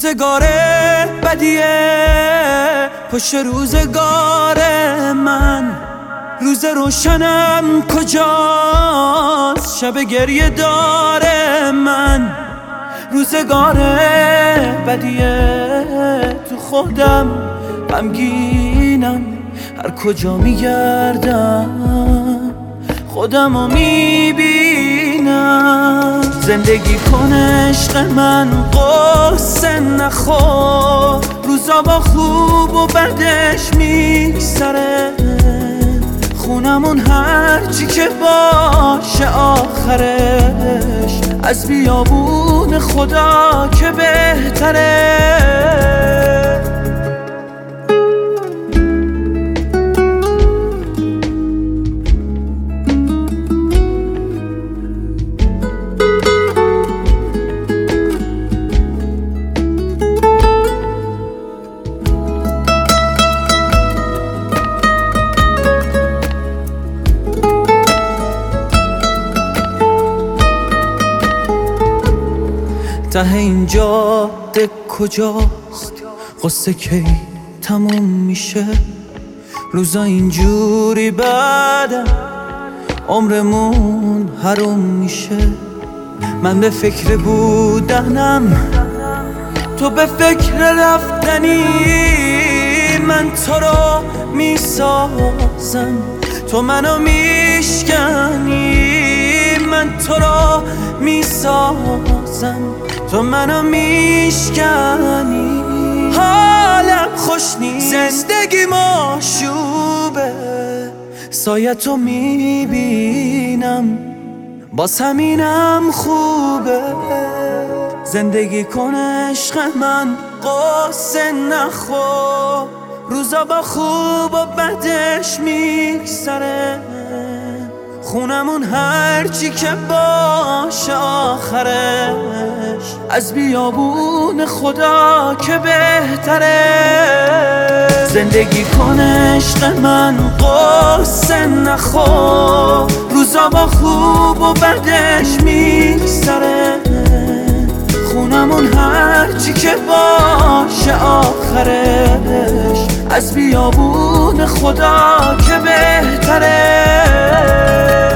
روزگار بدیه پشت روزگار من، روز روشنم کجاست شب گریه داره من. روزگار بدیه تو خودم غمگینم، هر کجا میگردم خودمو میبینم. زندگی کن عشق من قصه نخور، روزا با خوب و بدش میگذره، خونمون هرچی که باشه آخرش از بیابون خدا که بهتره. ته این جاده کجاست، قصه کی تموم میشه؟ روزا اینجوری بعدم عمرمون حروم میشه. من به فکر بودنم، تو به فکر رفتنی، من تو رو میسازم تو منو میشکنی، من تو رو میسازم تو منو میشکنی. حالم خوش نیست، زندگی مشوبه، سایه تو میبینم باز همینم خوبه. زندگی کن عشق من قصه نخور، روزا با خوب و بدش میگذره، خونمون هرچی که باشه آخرش از بیابون خدا که بهتره. زندگی کن عشق من قصه نخور، روزا با خوب و بدش میگذره، خونمون هرچی که باشه آخرش از بیابون خدا که بهتره.